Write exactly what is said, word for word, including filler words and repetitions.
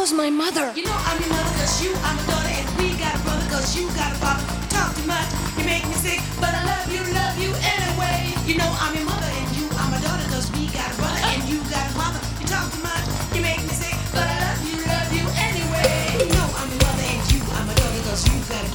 Who's my mother? You know I'm your mother cause you, I'm a daughter, and we got a brother cause you